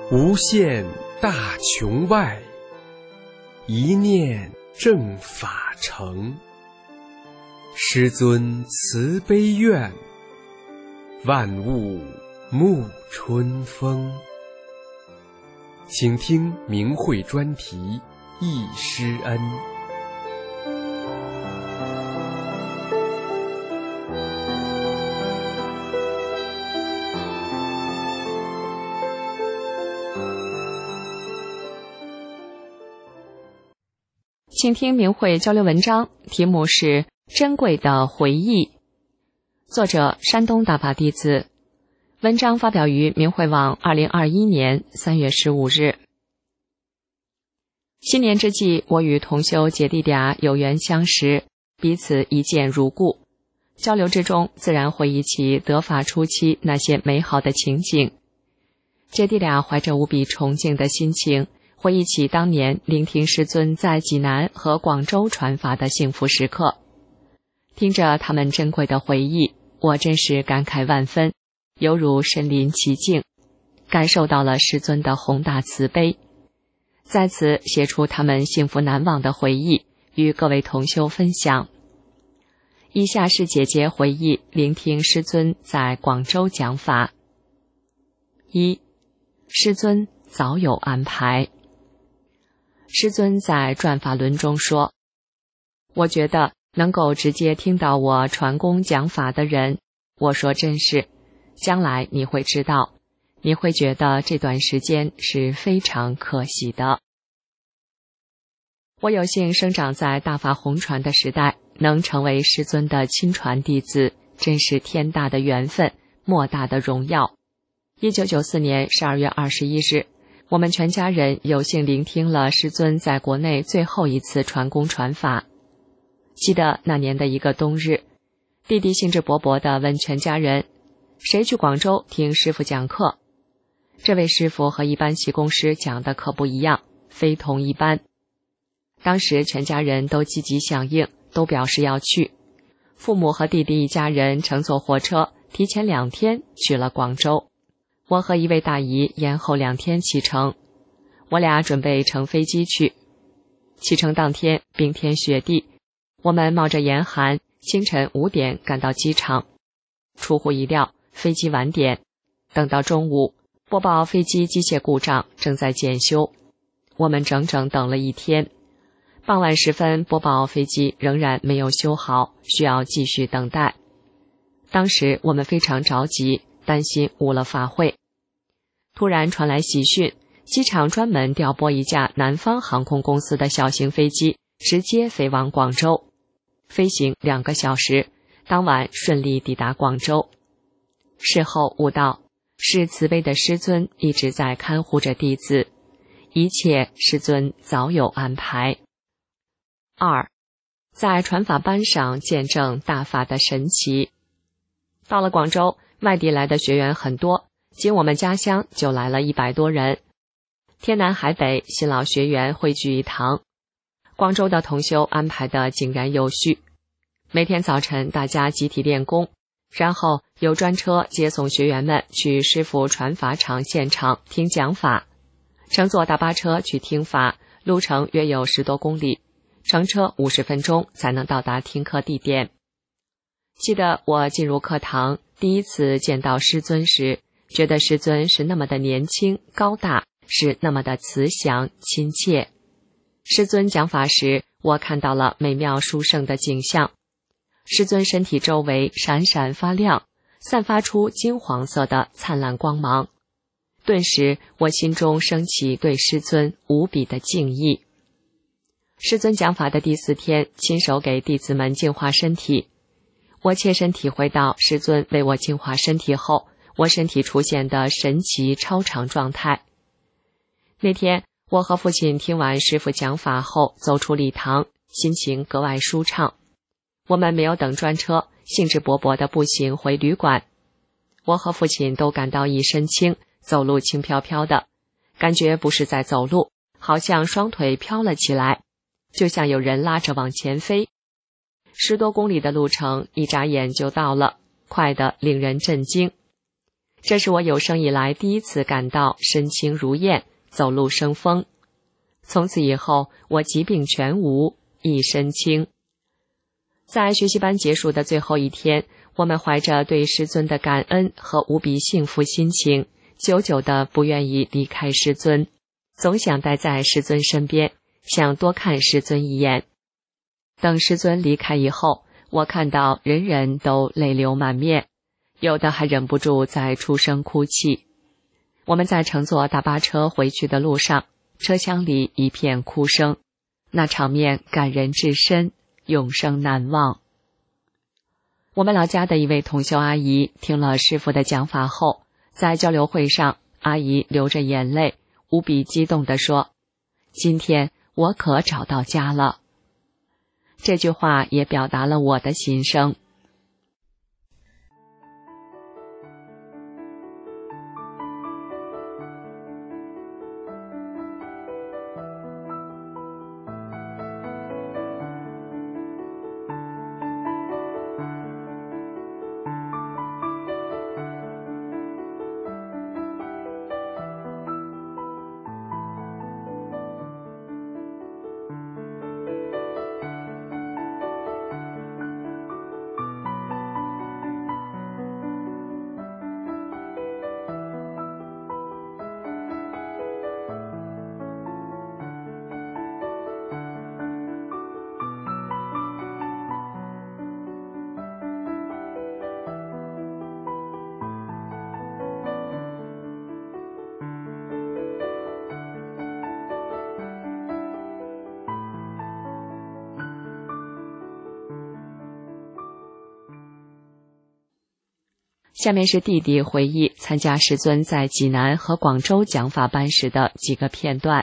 无限大穹外，一念正法成。师尊慈悲愿，万物沐春风。请听明慧专题忆师恩。 请听明慧交流文章，题目是珍贵的回忆，作者山东大法弟子。文章发表于明慧网2021年3月15日。新年之际，我与同修姐弟俩有缘相识，彼此一见如故。交流之中，自然回忆起得法初期那些美好的情景。姐弟俩怀着无比崇敬的心情，回忆起当年聆听师尊在济南和广州传法的幸福时刻。听着他们珍贵的回忆，我真是感慨万分，犹如身临其境，感受到了师尊的宏大慈悲。在此写出他们幸福难忘的回忆，与各位同修分享。以下是姐姐回忆聆听师尊在广州讲法。一、师尊早有安排。师尊在转法轮中说，我觉得能够直接听到我传功讲法的人，我说真是，将来你会知道，你会觉得这段时间是非常可喜的。我有幸生长在大法红传的时代，能成为师尊的亲传弟子，真是天大的缘分，莫大的荣耀。1994年12月21日，我们全家人有幸聆听了师尊在国内最后一次传功传法。记得那年的一个冬日，弟弟兴致勃勃地问全家人，谁去广州听师父讲课？这位师父和一般习功师讲的可不一样，非同一般。当时全家人都积极响应，都表示要去。父母和弟弟一家人乘坐火车，提前2天去了广州。我和一位大姨延后2天启程，我俩准备乘飞机去。启程当天，冰天雪地，我们冒着严寒，清晨5点赶到机场。出乎意料，飞机晚点。等到中午，播报飞机机械故障，正在检修。我们整整等了1天。傍晚时分，播报飞机仍然没有修好，需要继续等待。当时我们非常着急，担心误了法会。突然传来喜讯，机场专门调拨一架南方航空公司的小型飞机，直接飞往广州。飞行2个小时，当晚顺利抵达广州。事后悟道，是慈悲的师尊一直在看护着弟子，一切师尊早有安排。2. 在传法班上见证大法的神奇。到了广州，外地来的学员很多，仅我们家乡就来了100多人，天南海北，新老学员汇聚一堂。广州的同修安排的井然有序，每天早晨大家集体练功，然后有专车接送学员们去师父传法场现场听讲法，乘坐大巴车去听法，路程约有10多公里，乘车50分钟才能到达听课地点。记得我进入课堂，第一次见到师尊时，觉得师尊是那么的年轻高大，是那么的慈祥亲切。师尊讲法时，我看到了美妙殊胜的景象。师尊身体周围闪闪发亮，散发出金黄色的灿烂光芒。顿时我心中升起对师尊无比的敬意。师尊讲法的第4天，亲手给弟子们净化身体。我切身体会到师尊为我净化身体后，我身体出现的神奇超常状态。那天我和父亲听完师父讲法后走出礼堂，心情格外舒畅。我们没有等专车，兴致勃勃地步行回旅馆。我和父亲都感到一身轻，走路轻飘飘的，感觉不是在走路，好像双腿飘了起来，就像有人拉着往前飞。10多公里的路程一眨眼就到了，快得令人震惊。 这是我有生以来第一次感到身轻如燕，走路生风。从此以后，我疾病全无，一身轻。在学习班结束的最后一天，我们怀着对师尊的感恩和无比幸福心情，久久的不愿意离开师尊，总想待在师尊身边，想多看师尊一眼。等师尊离开以后，我看到人人都泪流满面，有的还忍不住在出声哭泣。我们在乘坐大巴车回去的路上，车厢里一片哭声，那场面感人至深，永生难忘。我们老家的一位同修阿姨听了师父的讲法后，在交流会上，阿姨流着眼泪，无比激动地说：“今天我可找到家了。”这句话也表达了我的心声。下面是弟弟回忆参加师尊在济南和广州讲法班时的几个片段。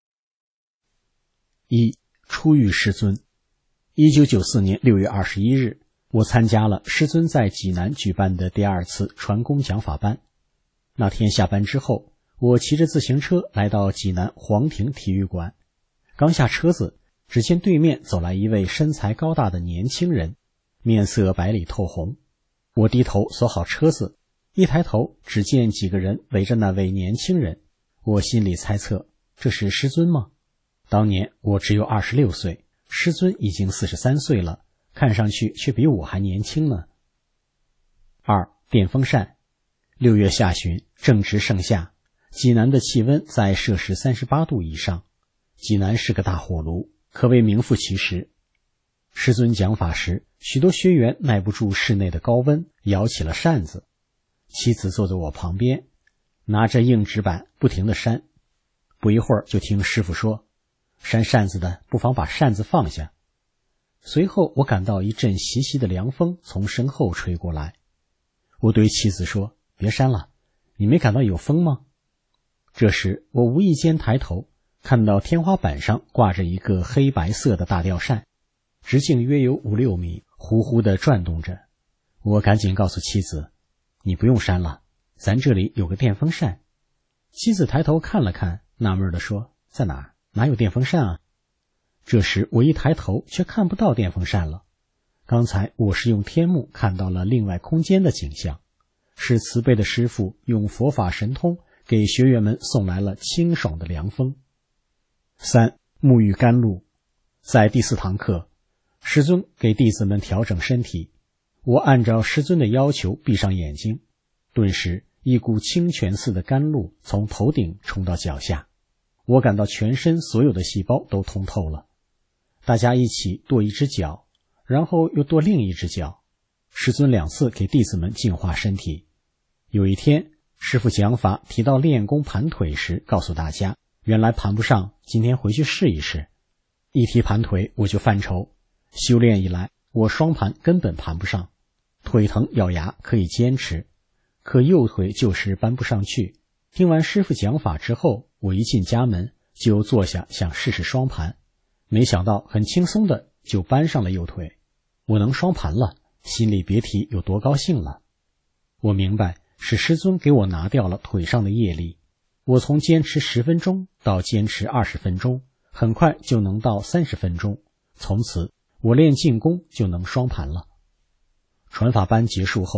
一、初遇师尊。1994年6月21日，我参加了师尊在济南举办的第二次传功讲法班。那天下班之后，我骑着自行车来到济南皇庭体育馆。刚下车子，只见对面走来一位身材高大的年轻人，面色白里透红。我低头锁好车子，一抬头只见几个人围着那位年轻人。我心里猜测，这是师尊吗？当年我只有26岁，师尊已经43岁了，看上去却比我还年轻呢。二、电风扇。6月下旬，正值盛夏，济南的气温在摄氏38度以上。济南是个大火炉，可谓名副其实。师尊讲法时，许多学员耐不住室内的高温，摇起了扇子。妻子坐在我旁边，拿着硬纸板不停地扇。不一会儿就听师父说，扇扇子的不妨把扇子放下。随后我感到一阵习习的凉风从身后吹过来。我对妻子说，别扇了，你没感到有风吗？这时我无意间抬头，看到天花板上挂着一个黑白色的大吊扇，直径约有5-6米，呼呼地转动着。我赶紧告诉妻子，你不用扇了，咱这里有个电风扇。妻子抬头看了看，纳闷地说，在哪儿？哪有电风扇啊？这时我一抬头却看不到电风扇了。刚才我是用天目看到了另外空间的景象，是慈悲的师父用佛法神通给学员们送来了清爽的凉风。三、沐浴甘露。在第4堂课，师尊给弟子们调整身体，我按照师尊的要求闭上眼睛，顿时一股清泉似的甘露从头顶冲到脚下，我感到全身所有的细胞都通透了。大家一起跺一只脚，然后又跺另一只脚。师尊2次给弟子们净化身体。有一天，师父讲法提到练功盘腿时，告诉大家，原来盘不上，今天回去试一试。一提盘腿我就犯愁，修炼以来我双盘根本盘不上，腿疼咬牙可以坚持，可右腿就是搬不上去。听完师父讲法之后，我一进家门就坐下想试试双盘，没想到很轻松的就搬上了右腿。我能双盘了，心里别提有多高兴了。我明白是师尊给我拿掉了腿上的业力，我从坚持10分钟到坚持20分钟，很快就能到30分钟，从此我练静功就能双盘了。传法班结束后，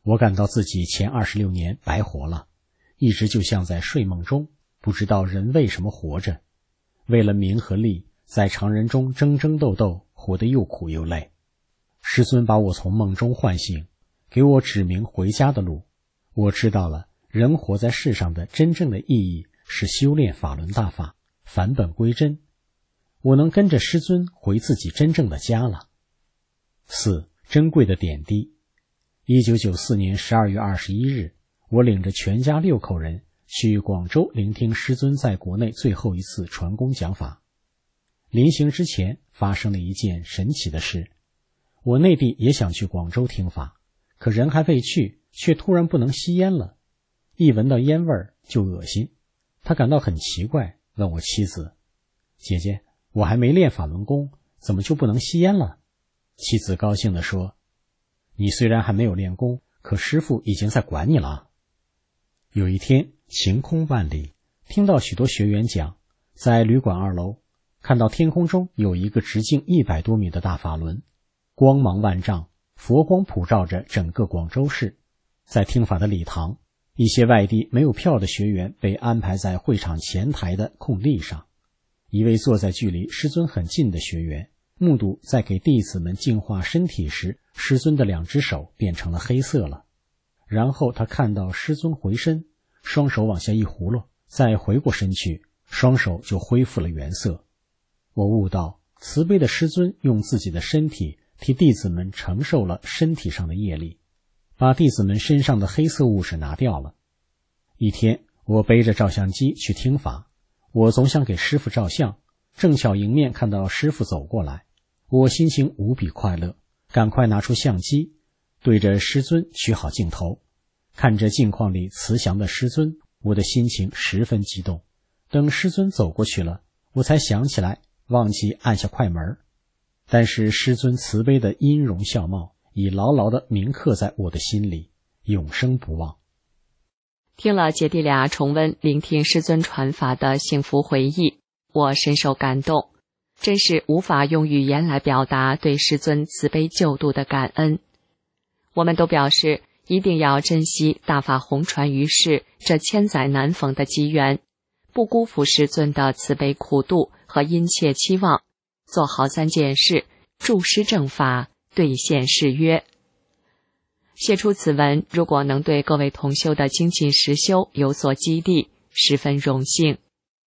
我感到自己前26年白活了，一直就像在睡梦中，不知道人为什么活着，为了名和利，在常人中争争斗斗，活得又苦又累。师尊把我从梦中唤醒，给我指明回家的路。我知道了，人活在世上的真正的意义是修炼法轮大法，返本归真。我能跟着师尊回自己真正的家了。4. 珍贵的点滴。1994年12月21日，我领着全家6口人去广州聆听师尊在国内最后一次传功讲法。临行之前发生了一件神奇的事，我内地也想去广州听法，可人还未去，却突然不能吸烟了，一闻到烟味儿就恶心。他感到很奇怪，问我妻子：姐姐，我还没练法轮功，怎么就不能吸烟了？妻子高兴地说：你虽然还没有练功，可师父已经在管你了。有一天晴空万里，听到许多学员讲，在旅馆2楼看到天空中有一个直径100多米的大法轮，光芒万丈，佛光普照着整个广州市。在听法的礼堂，一些外地没有票的学员被安排在会场前台的空地上。一位坐在距离师尊很近的学员目睹在给弟子们净化身体时，师尊的2只手变成了黑色了。然后他看到师尊回身，双手往下一葫芦，再回过身去，双手就恢复了原色。我悟到，慈悲的师尊用自己的身体替弟子们承受了身体上的业力，把弟子们身上的黑色物质拿掉了。一天，我背着照相机去听法，我总想给师父照相，正巧迎面看到师父走过来，我心情无比快乐，赶快拿出相机，对着师尊取好镜头，看着镜框里慈祥的师尊，我的心情十分激动。等师尊走过去了，我才想起来忘记按下快门，但是师尊慈悲的音容笑貌已牢牢地铭刻在我的心里，永生不忘。 听了姐弟俩重温聆听师尊传法的幸福回忆，我深受感动，真是无法用语言来表达对师尊慈悲救度的感恩。我们都表示一定要珍惜大法弘传于世这千载难逢的机缘，不辜负师尊的慈悲苦度和殷切期望，做好3件事，助师正法，兑现誓约。写出此文，如果能对各位同修的精进实修有所激励，十分荣幸。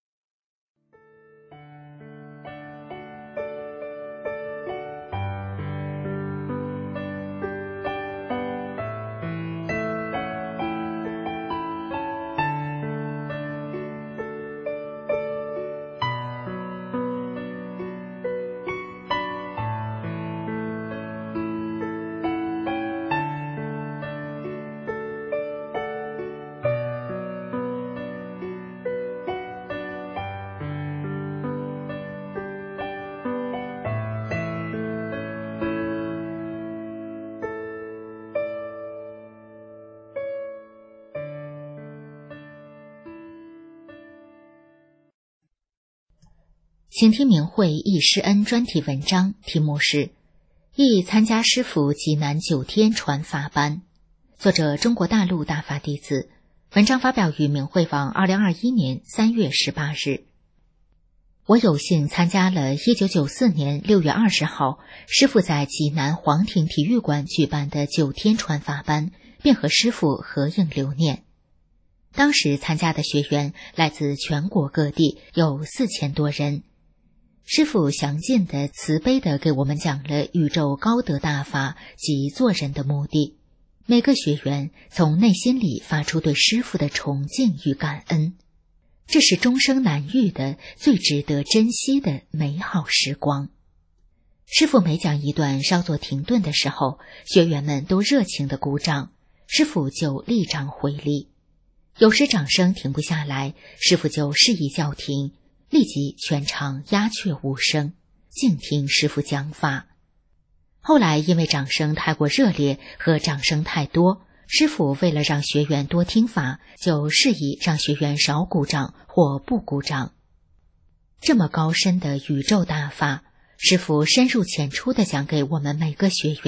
请听明慧忆师恩专题文章，题目是忆参加师父济南9天传法班，作者中国大陆大法弟子。文章发表于明慧网2021年3月18日。我有幸参加了1994年6月20号师父在济南皇庭体育馆举办的9天传法班，并和师父合影留念。当时参加的学员来自全国各地，有4000多人。师父详尽的慈悲地给我们讲了宇宙高德大法及做人的目的，每个学员从内心里发出对师父的崇敬与感恩，这是终生难遇的最值得珍惜的美好时光。师父每讲一段稍作停顿的时候，学员们都热情地鼓掌，师父就立掌回礼。有时掌声停不下来，师父就示意叫停，立即全场鸦雀无声，静听师父讲法。后来因为掌声太过热烈和掌声太多，师父为了让学员多听法，就示意让学员少鼓掌或不鼓掌。这么高深的宇宙大法，师父深入浅出地讲给我们每个学员，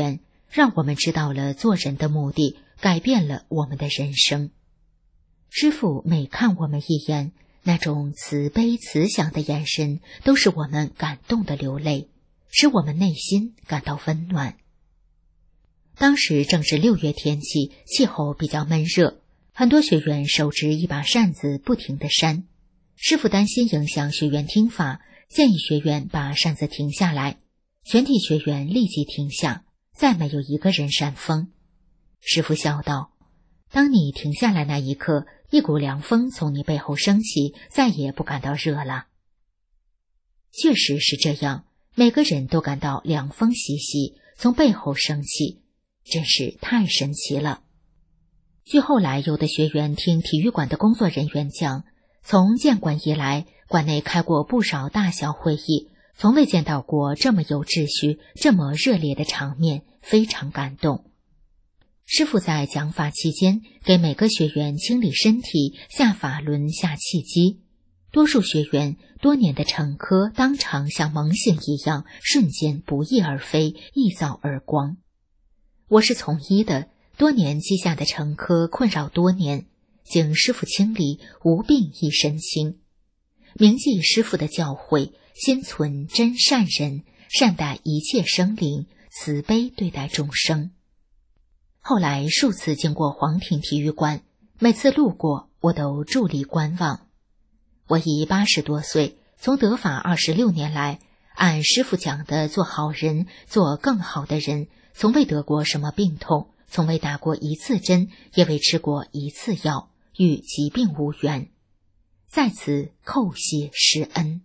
让我们知道了做人的目的，改变了我们的人生。师父每看我们一眼，那种慈悲慈祥的眼神，都使我们感动的流泪，使我们内心感到温暖。当时正是6月天气，气候比较闷热，很多学员手执一把扇子不停地扇。师父担心影响学员听法，建议学员把扇子停下来。全体学员立即停下，再没有一个人扇风。师父笑道：当你停下来那一刻，一股凉风从你背后升起，再也不感到热了。确实是这样，每个人都感到凉风习习，从背后升起，真是太神奇了。据后来有的学员听体育馆的工作人员讲，从建馆以来，馆内开过不少大小会议，从未见到过这么有秩序、这么热烈的场面，非常感动。师父在讲法期间，给每个学员清理身体，下法轮、下气机。多数学员多年的沉疴当场像猛醒一样，瞬间不翼而飞，一扫而光。我是从医的，多年积下的沉疴困扰多年，经师父清理，无病一身轻。铭记师父的教诲，心存真善人，善待一切生灵，慈悲对待众生。后来数次经过黄庭体育馆，每次路过我都伫立观望。我已80多岁，从得法26年来，按师父讲的做好人，做更好的人，从未得过什么病痛，从未打过一次针，也未吃过一次药，与疾病无缘。在此叩谢师恩。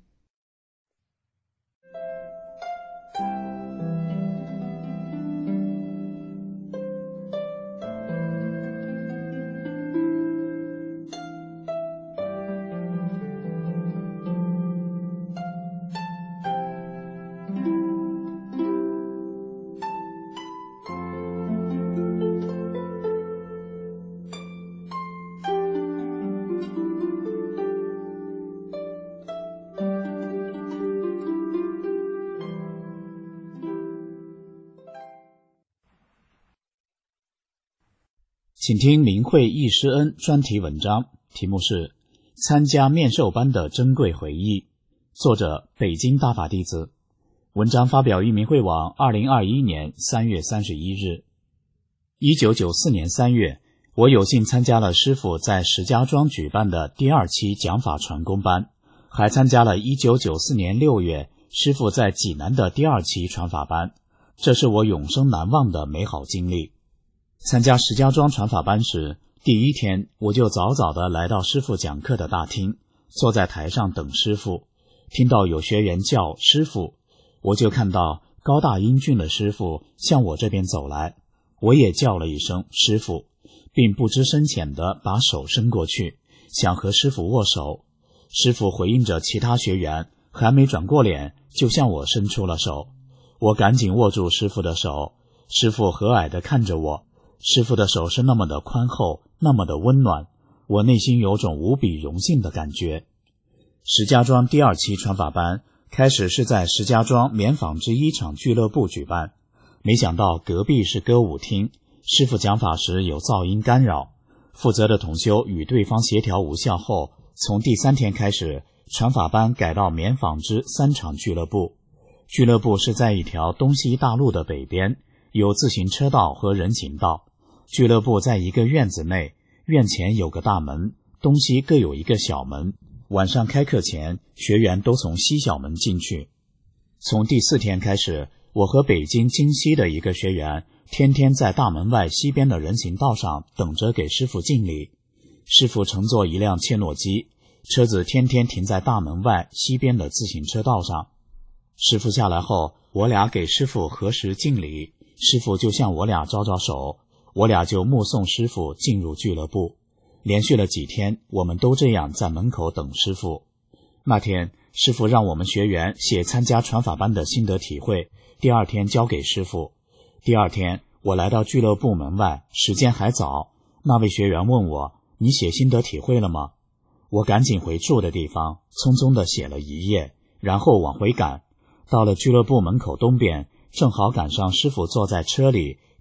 请听明慧忆师恩专题文章，题目是参加面授班的珍贵回忆，作者北京大法弟子。文章发表于明慧网2021年3月31日。1994年3月，我有幸参加了师父在石家庄举办的第2期讲法传功班，还参加了1994年6月师父在济南的第2期传法班，这是我永生难忘的美好经历。参加石家庄传法班时，第一天我就早早地来到师父讲课的大厅，坐在台上等师父。听到有学员叫师父，我就看到高大英俊的师父向我这边走来，我也叫了一声师父，并不知深浅地把手伸过去，想和师父握手。师父回应着其他学员，还没转过脸就向我伸出了手，我赶紧握住师父的手。师父和蔼地看着我，师父的手是那么的宽厚，那么的温暖，我内心有种无比荣幸的感觉。石家庄第2期传法班开始是在石家庄棉纺织一厂俱乐部举办，没想到隔壁是歌舞厅，师父讲法时有噪音干扰，负责的同修与对方协调无效后，从第3天开始，传法班改到棉纺织3厂俱乐部。俱乐部是在一条东西大路的北边，有自行车道和人行道。俱乐部在一个院子内，院前有个大门，东西各有一个小门。晚上开课前，学员都从西小门进去。从第4天开始，我和北京京西的一个学员天天在大门外西边的人行道上等着给师父敬礼。师父乘坐一辆切诺基，车子天天停在大门外西边的自行车道上。师父下来后，我俩给师父合十敬礼，师父就向我俩招招手，我俩就目送师父进入俱乐部。连续了几天，我们都这样在门口等师父。那天，师父让我们学员写参加传法班的心得体会，第2天交给师父。第2天，我来到俱乐部门外，时间还早，那位学员问我，你写心得体会了吗？我赶紧回住的地方，匆匆地写了1页，然后往回赶。到了俱乐部门口东边，正好赶上师父坐在车里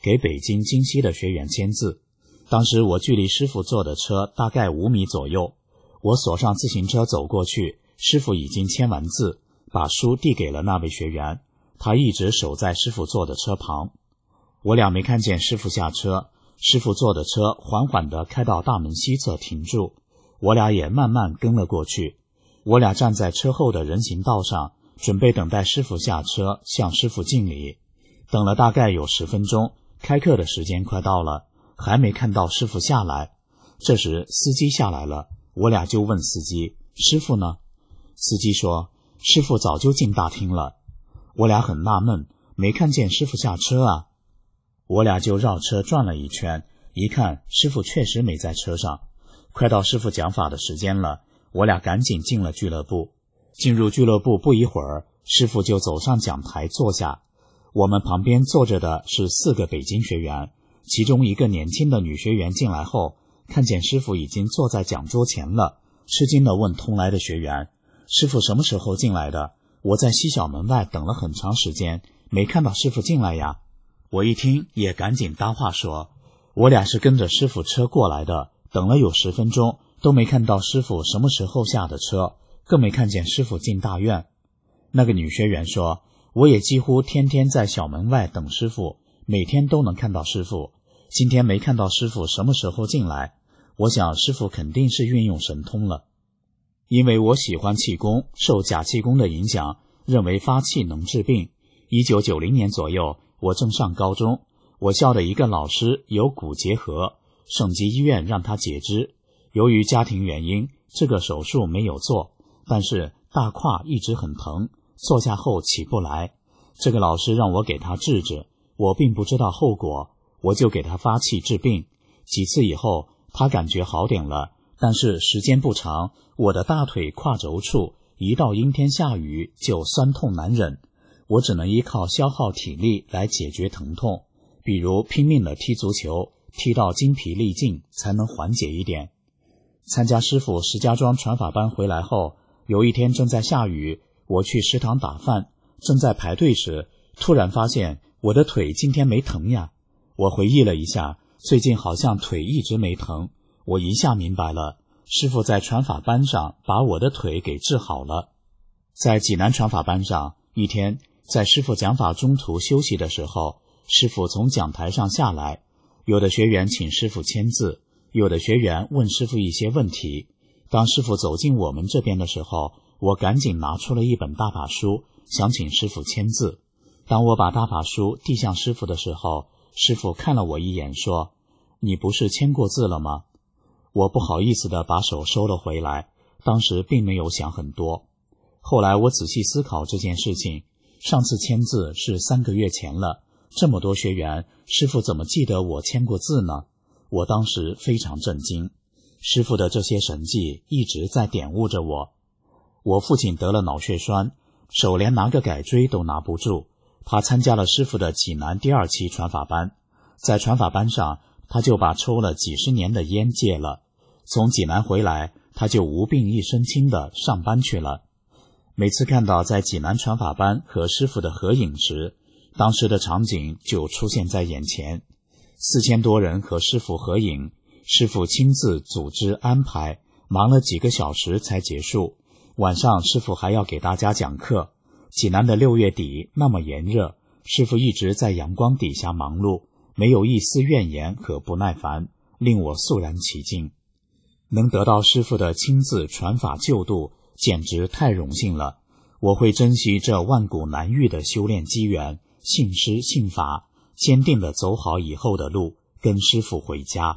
给北京京西的学员签字。当时我距离师傅坐的车大概5米左右，我锁上自行车走过去，师傅已经签完字，把书递给了那位学员，他一直守在师傅坐的车旁。我俩没看见师傅下车，师傅坐的车缓缓地开到大门西侧停住，我俩也慢慢跟了过去。我俩站在车后的人行道上，准备等待师傅下车，向师傅敬礼。等了大概有10分钟，开课的时间快到了，还没看到师傅下来。这时司机下来了，我俩就问司机，师傅呢？司机说，师傅早就进大厅了。我俩很纳闷，没看见师傅下车啊。我俩就绕车转了一圈，一看师傅确实没在车上。快到师傅讲法的时间了，我俩赶紧进了俱乐部。进入俱乐部不一会儿，师傅就走上讲台坐下。我们旁边坐着的是4个北京学员，其中一个年轻的女学员进来后，看见师傅已经坐在讲桌前了，吃惊地问同来的学员，师傅什么时候进来的？我在西小门外等了很长时间，没看到师傅进来呀。我一听也赶紧搭话说，我俩是跟着师傅车过来的，等了有10分钟都没看到师傅什么时候下的车，更没看见师傅进大院。那个女学员说，我也几乎天天在小门外等师傅，每天都能看到师傅，今天没看到师傅什么时候进来，我想师傅肯定是运用神通了。因为我喜欢气功，受假气功的影响，认为发气能治病。1990年左右，我正上高中，我校的一个老师有骨结核，省级医院让他截肢，由于家庭原因，这个手术没有做，但是大胯一直很疼，坐下后起不来。这个老师让我给他治治，我并不知道后果，我就给他发气治病。几次以后，他感觉好点了，但是时间不长，我的大腿胯轴处一到阴天下雨就酸痛难忍，我只能依靠消耗体力来解决疼痛，比如拼命地踢足球，踢到精疲力尽才能缓解一点。参加师傅石家庄传法班回来后，有一天正在下雨，我去食堂打饭，正在排队时，突然发现我的腿今天没疼呀。我回忆了一下，最近好像腿一直没疼，我一下明白了，师傅在传法班上把我的腿给治好了。在济南传法班上，一天在师傅讲法中途休息的时候，师傅从讲台上下来，有的学员请师傅签字，有的学员问师傅一些问题。当师傅走进我们这边的时候，我赶紧拿出了一本大法书，想请师傅签字。当我把大法书递向师傅的时候，师傅看了我一眼说，你不是签过字了吗？我不好意思地把手收了回来，当时并没有想很多。后来我仔细思考这件事情，上次签字是3个月前了，这么多学员，师傅怎么记得我签过字呢？我当时非常震惊，师傅的这些神迹一直在点悟着我。我父亲得了脑血栓，手连拿个改锥都拿不住，他参加了师傅的济南第2期传法班，在传法班上，他就把抽了几十年的烟戒了。从济南回来，他就无病一身轻的上班去了。每次看到在济南传法班和师傅的合影时，当时的场景就出现在眼前。4000多人和师傅合影，师傅亲自组织安排，忙了几个小时才结束。晚上师傅还要给大家讲课。济南的6月底那么炎热，师傅一直在阳光底下忙碌，没有一丝怨言和不耐烦，令我肃然起敬。能得到师父的亲自传法救度，简直太荣幸了。我会珍惜这万古难遇的修炼机缘，信师信法，坚定地走好以后的路，跟师父回家。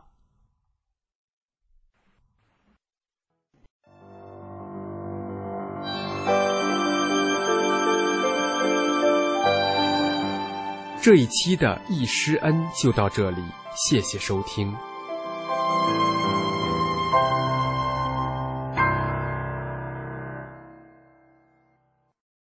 这一期的易师恩就到这里，谢谢收听。